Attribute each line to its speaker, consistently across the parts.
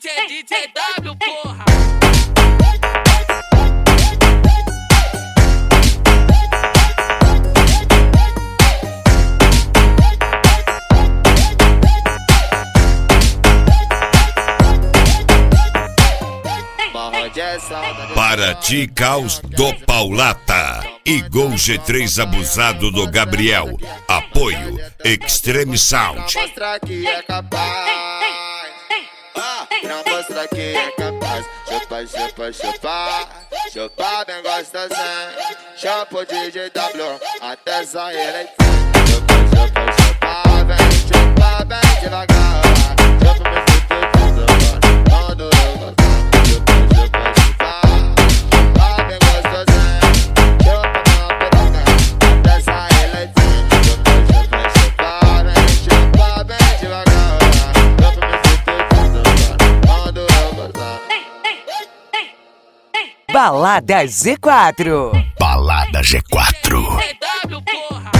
Speaker 1: é DJ W, porra.
Speaker 2: Para ti, caos do Paulata e Gol G3 abusado do Gabriel. Apoio Extreme Sound.
Speaker 3: Mostra que é capaz. Não mostra que é capaz. Chupa, chupa, chupa. Chupa bem gostosinho. Chupa o DJ W até sair ele. Chupa, chupa, chupa. Vem, chupa bem devagar. Chupa meu futuro, quando eu gostar. Chupa, chupa, chupa. Chupa bem gostosinho. Chupa na piroca até sair ele. Chupa, chupa, chupa. Vem, chupa bem devagar. Chupa meu futuro, quando eu gostar.
Speaker 4: Balada Z4.
Speaker 2: Balada G4.
Speaker 1: W, porra.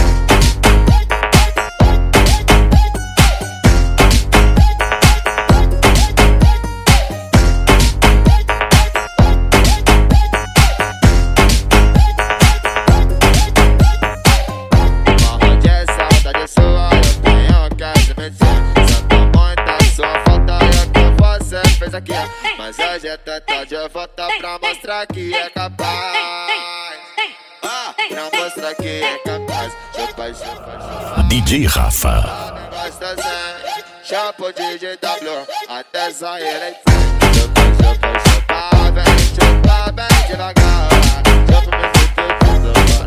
Speaker 3: Aqui, mas hoje é tanta de volta pra mostrar que é capaz. Pra mostrar que é capaz. Chupa, chupa, chupa.
Speaker 2: DJ Rafa.
Speaker 3: Gostosinho. Chupa o DJ W até sair ele. Chupa, chupa, chupa. Vem, chupa bem devagar. Chupa meu futuro,